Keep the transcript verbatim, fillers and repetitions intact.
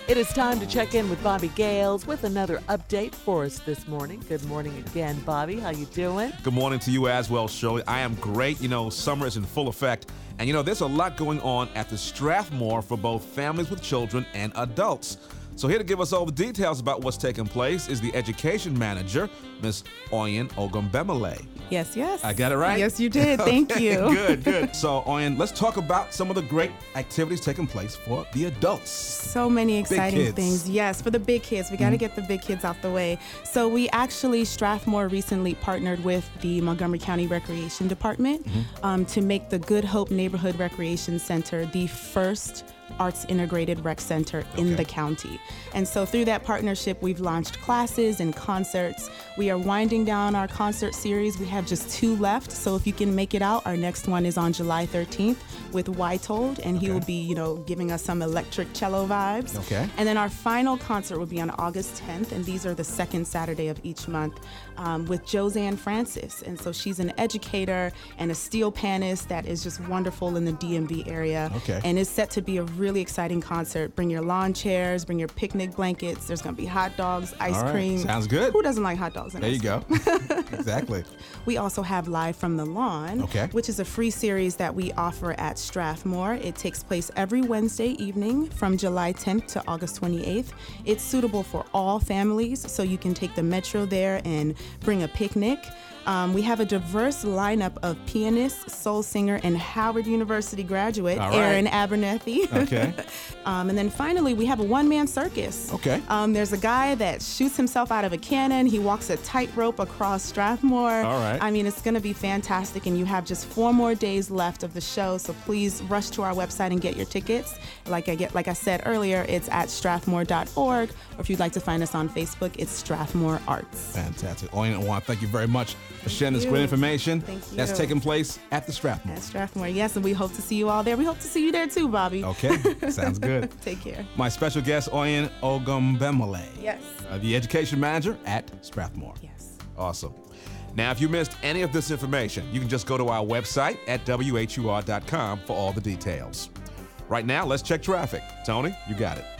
It is time to check in with Bobby Gales with another update for us this morning. Good morning again, Bobby. How you doing? Good morning to you as well, Shirley. I am great. You know, summer is in full effect. And, you know, there's a lot going on at the Strathmore for both families with children and adults. So here to give us all the details about what's taking place is the education manager, Miss Oyin Ogunbemile. Yes, yes. I got it right? Yes, you did. Thank Okay, you. Good, good. So, Oyin, let's talk about some of the great activities taking place for the adults. So many exciting kids. things. Yes, for the big kids. We got to get the big kids out the way. So we actually, Strathmore recently partnered with the Montgomery County Recreation Department Mm-hmm. um, to make the Good Hope Neighborhood Recreation Center the first arts integrated rec center in Okay. the county. And so through that partnership, we've launched classes and concerts. We are winding down our concert series. We have just two left. So if you can make it out, our next one is on July thirteenth with Wytold, and he Okay. will be, you know, giving us some electric cello vibes. Okay. And then our final concert will be on August tenth, and these are the second Saturday of each month, um, with Josanne Francis. And so she's an educator and a steel panist that is just wonderful in the D M V area. Okay. And it's set to be a really exciting concert. Bring your lawn chairs, bring your picnic blankets. There's going to be hot dogs, ice All right. cream. Sounds good. Who doesn't like hot dogs and There ice you go. Exactly. We also have Live from the Lawn, Okay. which is a free series that we offer at Strathmore. It takes place every Wednesday evening from July tenth to August twenty-eighth. It's suitable for all families, so you can take the Metro there and bring a picnic. Um, we have a diverse lineup of pianists, soul singer, and Howard University graduate, All right. Aaron Abernethy. Okay. um, and then finally, we have a one-man circus. Okay. Um, there's a guy that shoots himself out of a cannon. He walks a tightrope across Strathmore. All right. I mean, it's going to be fantastic, and you have just four more days left of the show, so please rush to our website and get your tickets. Like I get, like I said earlier, it's at strathmore dot org, or if you'd like to find us on Facebook, it's Strathmore Arts. Fantastic. Oyin, I want to thank you very much for sharing this you. great information Thank that's you. taking place at the Strathmore. At Strathmore, yes, and we hope to see you all there. We hope to see you there too, Bobby. Okay, sounds good. Take care. My special guest, Oyin Ogunbemile, Yes. uh, the education manager at Strathmore. Yes. Awesome. Now, if you missed any of this information, you can just go to our website at W H U R dot com for all the details. Right now, let's check traffic. Tony, you got it.